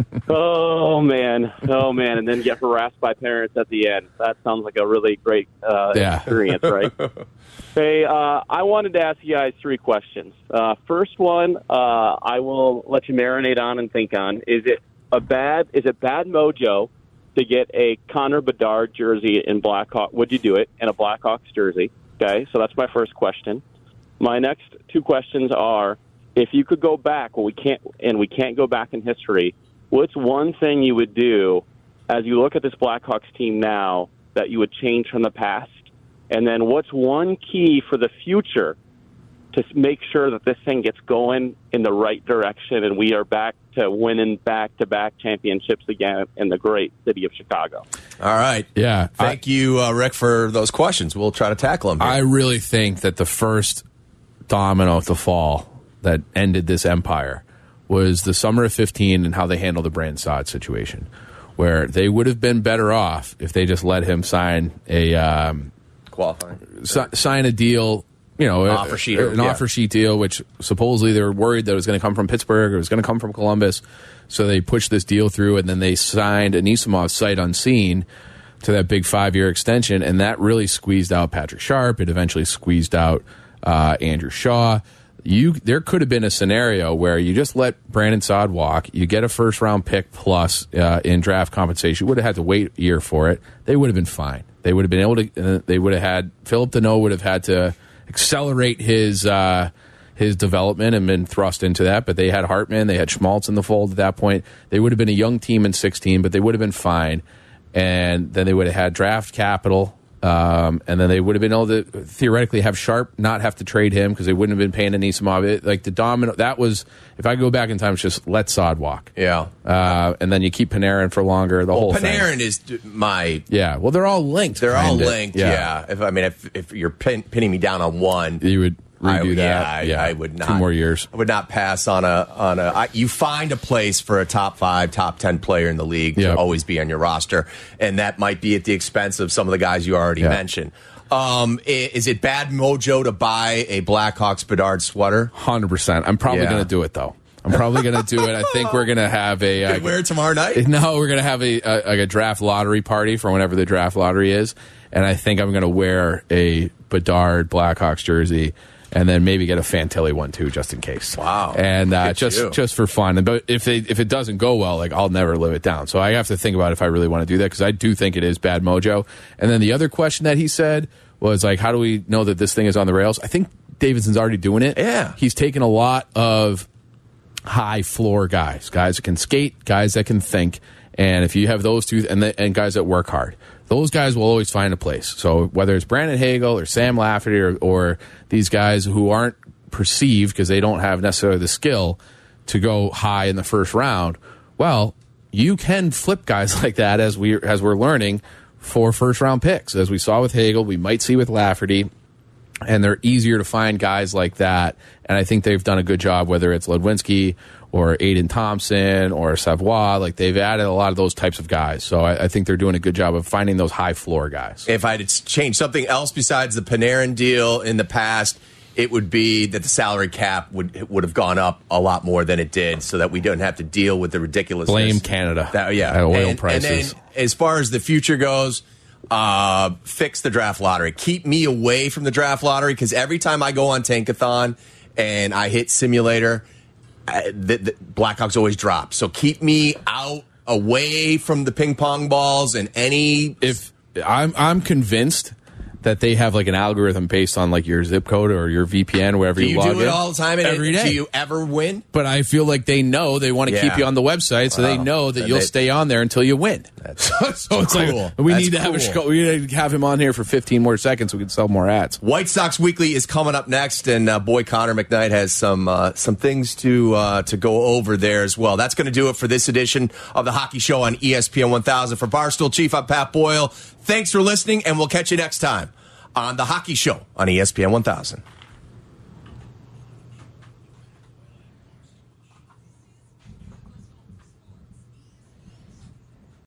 Oh, man. Oh, man. And then get harassed by parents at the end. That sounds like a really great uh, Yeah. experience, right? Hey, uh, I wanted to ask you guys three questions. Uh, first one, uh, I will let you marinate on and think on. Is it a bad? Is it bad mojo to get a Connor Bedard jersey in Blackhawk? Would you do it in a Blackhawks jersey? Okay, so that's my first question. My next two questions are: if you could go back, well, we can't, and we can't go back in history. What's one thing you would do as you look at this Blackhawks team now that you would change from the past? And then what's one key for the future to make sure that this thing gets going in the right direction and we are back to winning back-to-back championships again in the great city of Chicago? All right. Yeah. Thank you, uh, Rick, for those questions. We'll try to tackle them here. I really think that the first domino to fall that ended this empire was the summer of fifteen and how they handled the Brandon Saad situation, where they would have been better off if they just let him sign a um, Qualifying. si- sign a deal, you know, Offer a- sheet, an yeah. offer sheet deal, which supposedly they were worried that it was going to come from Pittsburgh or it was going to come from Columbus, so they pushed this deal through, and then they signed Anisimov sight unseen to that big five-year extension, and that really squeezed out Patrick Sharp. It eventually squeezed out uh, Andrew Shaw. You, there could have been a scenario where you just let Brandon Saad walk, you get a first-round pick plus uh, in draft compensation. You would have had to wait a year for it. They would have been fine. They would have been able to. Uh, they would have had Philip Deneau would have had to accelerate his uh, his development and been thrust into that. But they had Hartman, they had Schmaltz in the fold at that point. They would have been a young team in sixteen, but they would have been fine. And then they would have had draft capital Um, and then they would have been able to theoretically have Sharp not have to trade him because they wouldn't have been paying Anisimov. It, like the domino, that was, if I go back in time, it's just let Saad walk. Yeah. Uh, and then you keep Panarin for longer, the well, whole Panarin thing. is my... Yeah, well, they're all linked. They're all kinda. linked, yeah. yeah. If I mean, if, if you're pin, pinning me down on one... You would redo I, that. Yeah, I, yeah, I would not. Two more years. I would not pass on a... on a. I, you find a place for a top five, top ten player in the league Yep. to always be on your roster, and that might be at the expense of some of the guys you already Yeah. mentioned. Um, is it bad mojo to buy a Blackhawks Bedard sweater? one hundred percent. I'm probably Yeah. going to do it, though. I'm probably going to do it. I think we're going to have a... Uh, wear it tomorrow night? No, we're going to have a, a, like a draft lottery party for whenever the draft lottery is, and I think I'm going to wear a Bedard Blackhawks jersey and then maybe get a Fantilli one, too, just in case. Wow. And uh, Look at just you. just for fun. But if, they, if it doesn't go well, like I'll never live it down. So I have to think about if I really want to do that because I do think it is bad mojo. And then the other question that he said was like, how do we know that this thing is on the rails? I think Davidson's already doing it. Yeah. He's taken a lot of high floor guys, guys that can skate, guys that can think. And if you have those two, and, the, and guys that work hard, those guys will always find a place. So whether it's Brandon Hagel or Sam Lafferty or, or these guys who aren't perceived because they don't have necessarily the skill to go high in the first round, well, you can flip guys like that as we as we're learning for first round picks, as we saw with Hagel, we might see with Lafferty. And they're easier to find guys like that. And I think they've done a good job, whether it's Ludwinski or Aiden Thompson or Savoie. Like, they've added a lot of those types of guys. So I, I think they're doing a good job of finding those high-floor guys. If I had changed something else besides the Panarin deal in the past, it would be that the salary cap would would have gone up a lot more than it did so that we don't have to deal with the ridiculousness. Blame Canada. That, yeah. At oil and, prices. And then as far as the future goes... Uh, fix the draft lottery. Keep me away from the draft lottery because every time I go on Tankathon and I hit simulator, I, the, the Blackhawks always drop. So keep me out, away from the ping pong balls and any. If I'm, I'm convinced that they have like an algorithm based on like your zip code or your V P N, wherever do you, you log do it in. all the time? And every it, day. Do you ever win? But I feel like they know they want to Yeah. keep you on the website, so Wow. they know that And you'll they- stay on there until you win. That's so so it's cool. like we That's need to have a cool. show, we need to have him on here for fifteen more seconds so we can sell more ads. White Sox Weekly is coming up next, and uh, boy, Connor McKnight has some uh, some things to uh, to go over there as well. That's going to do it for this edition of the Hockey Show on E S P N one thousand. For Barstool Chief, I'm Pat Boyle. Thanks for listening, and we'll catch you next time on the Hockey Show on E S P N one thousand.